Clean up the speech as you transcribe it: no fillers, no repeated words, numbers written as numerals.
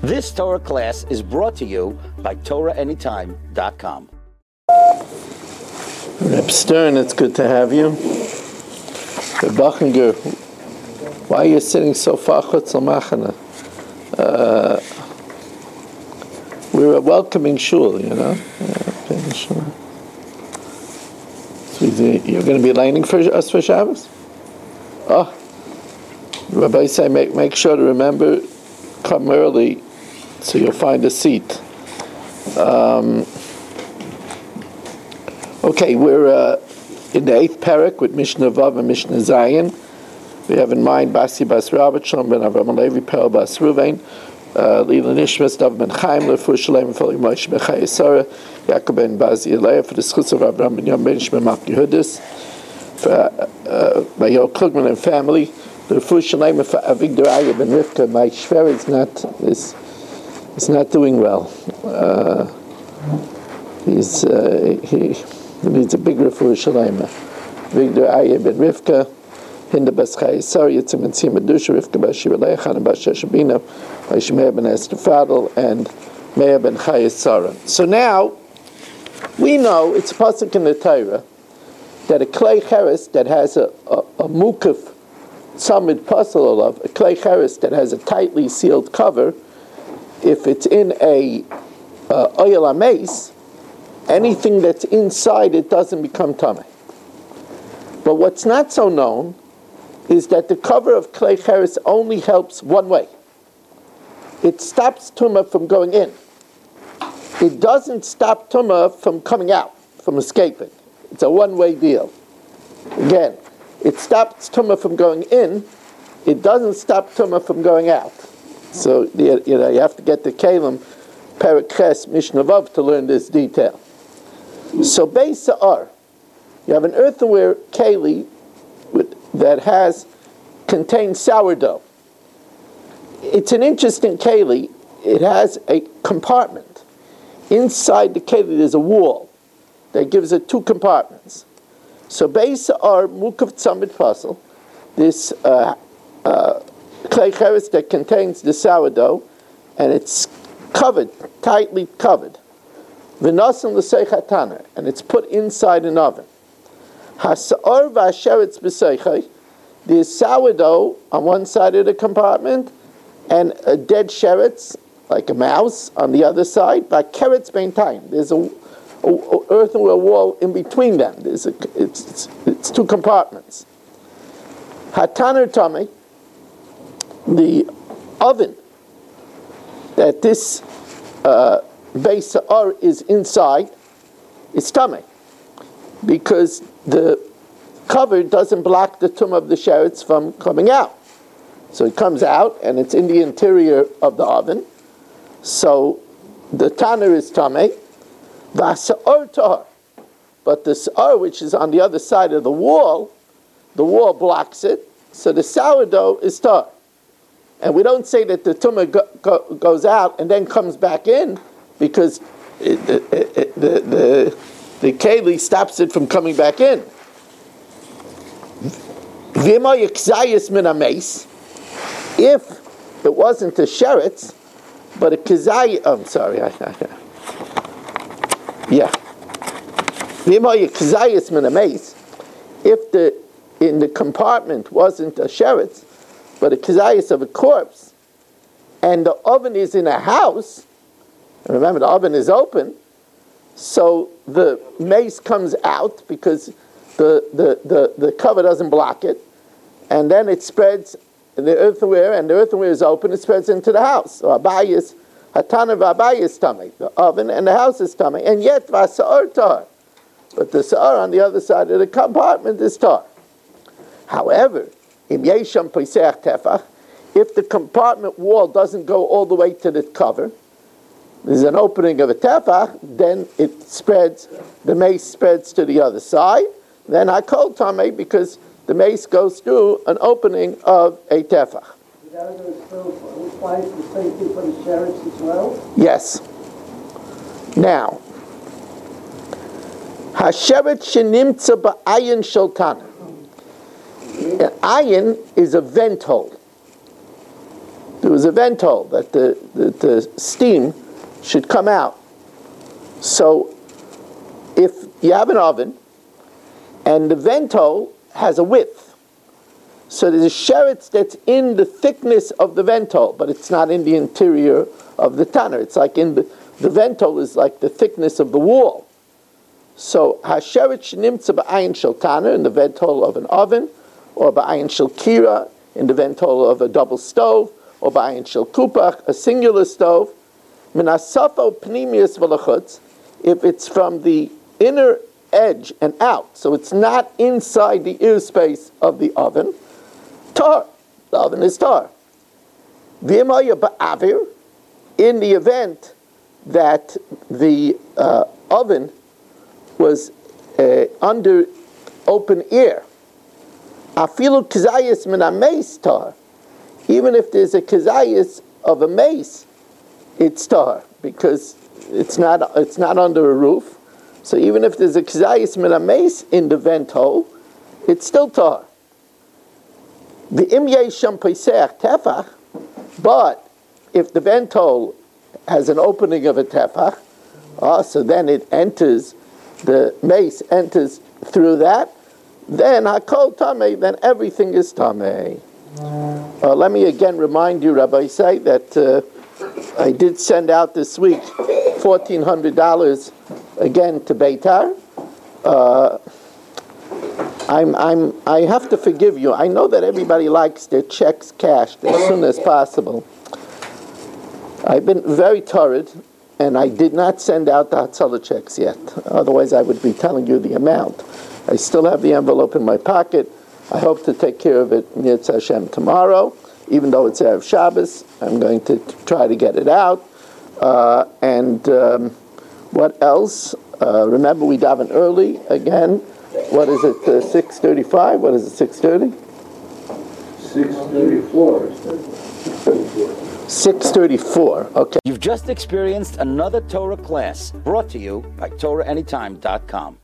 This Torah class is brought to you by TorahAnytime.com. Reb Stern, it's good to have you. Reb Bachinger, why are you sitting so far chutz l'machana? We're a welcoming shul, you know. So you're going to be lining for us for Shabbos? Oh, Rabbi say make sure to remember, come early, so you'll find a seat. Okay, we're in the 8th parak with Mishnah Vav and Mishnah Zayin. We have in mind Basi Bas Rabbat Shalom ben Avram Levi Pel Bas Ruvain, Lila Nishmas Dav ben Chaim Lefu Shalem Feli Moshe ben Chai Yisara, Yaakov ben Bazi Eleh for the schutz of Avram ben Yom ben Shmei Map Yehudis, for Mayo Klugman and family, the Lefu Shalem for Avigdor Aya ben Rivka. My shver is not doing well. He needs a big refuah shalema. Victor Aya ben Rivka, Hinda bas Chai Yisar, Yitzim and Tzim Adusha, Rivka bas Shiva Leichan, and bas Sheshabina, by Shmeir ben Esther Fadl, and Meir ben Chai Yisara. So now, we know, it's a pasuk in the Torah, that a clay cheres that has a mukaf, samid pasal olav, a clay cheres that has a tightly sealed cover, if it's in a oil amaze, anything that's inside it doesn't become tameh. But what's not so known is that the cover of clay cheres only helps one way. It stops tumah from going in. It doesn't stop tumah from coming out, from escaping. It's a one-way deal. Again, it stops tumah from going in. It doesn't stop tumah from going out. So you have to get the Kalim Perek Ches Mishnah Vav to learn this detail. So Beis Sa'ar, you have an earthenware keli that contains sourdough. It's an interesting keli. It has a compartment. Inside the keli there's a wall that gives it two compartments. So Beis Sa'ar Mukav Tzamid Pasel, this clay cheres that contains the sourdough, and it's covered, tightly covered. V'nasan l'seicha taner, and it's put inside an oven. Ha'sa'or v'asheretz b'seicha, there's sourdough on one side of the compartment, and a dead sheretz, like a mouse, on the other side. V'keretz beintayim, there's a earthenware wall in between them. It's two compartments. Ha'taner tamei, the oven that this Beis Sa'ar is inside is tamei, because the cover doesn't block the tumah of the sheretz from coming out. So it comes out and it's in the interior of the oven. So the taner is tamei, v'asa'ar tahar. But the sa'ar, which is on the other side of the wall blocks it, so the sourdough is tahar. And we don't say that the tumah goes out and then comes back in, because the keli stops it from coming back in. If it wasn't a sheretz, but a kizay, I'm sorry, if in the compartment wasn't a sheretz, but a kizayis of a corpse, and the oven is in a house, and remember the oven is open, so the mace comes out because the cover doesn't block it, and then it spreads in the earthenware, and the earthenware is open, it spreads into the house. So Abayis, Hatana v'Abayis tamei, the oven and the house is tamei, and yet v'asa'ar tahar, but the sa'ar on the other side of the compartment is tahar. However, im yesham poiseach tefach, if the compartment wall doesn't go all the way to the cover, there's an opening of a tefach, then it spreads, the mace spreads to the other side, then I call tamei because the mace goes through an opening of a tefach. That applies the same thing for the sheretz as well? Yes. Now, hasheretz shenimtza ba'ayin shel taner. An ayin is a vent hole. there was a vent hole that the steam should come out. So if you have an oven and the vent hole has a width, so there's a sheretz that's in the thickness of the vent hole, but it's not in the interior of the tanner. It's like in the vent hole is like the thickness of the wall. So hasheretz nimtza ba'ayin shel tanner, in the vent hole of an oven, or ba'ayin shel kira, in the vent hole of a double stove, or ba'ayin shel kupach, a singular stove. Minasafo pnimius v'lachutz, if it's from the inner edge and out, so it's not inside the ear space of the oven, tar, the oven is tar. V'imaya ba'avir, in the event that the oven was under open air, afilu kizayis min ha-meis tar, even if there's a kizayis of a mace, it's tar, because it's not under a roof. So even if there's a kizayis min ha-meis in the vent hole, it's still tar. V'im yesham peiseach tefach, but if the vent hole has an opening of a tefach, so then it enters, the mace enters through that, then hakol tamei, then everything is tamei. Let me again remind you, Rabbi Say, that I did send out this week $1,400 again to Beitar. I have to forgive you. I know that everybody likes their checks cashed as soon as possible. I've been very torrid, and I did not send out the Hatzalah checks yet. Otherwise, I would be telling you the amount. I still have the envelope in my pocket. I hope to take care of it, Yetz Hashem, tomorrow. Even though it's Erev Shabbos, I'm going to try to get it out. What else? Remember, we daven early again. What is it, 6:35? What is it, 6:30? 6:34. 6:34, okay. You've just experienced another Torah class brought to you by TorahAnytime.com.